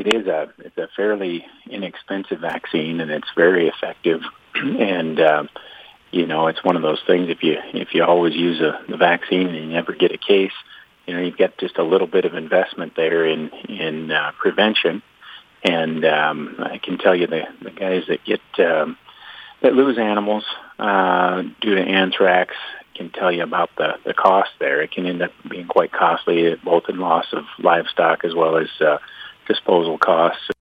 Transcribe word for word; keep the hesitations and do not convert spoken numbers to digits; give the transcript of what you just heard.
it is a it's a fairly inexpensive vaccine, and it's very effective. And um, you know, it's one of those things. If you if you always use a the vaccine and you never get a case, you know, you've got just a little bit of investment there in in uh, prevention. And um, I can tell you the the guys that get um, that lose animals uh, due to anthrax can tell you about the, the cost there. It can end up being quite costly, both in loss of livestock as well as uh, disposal costs.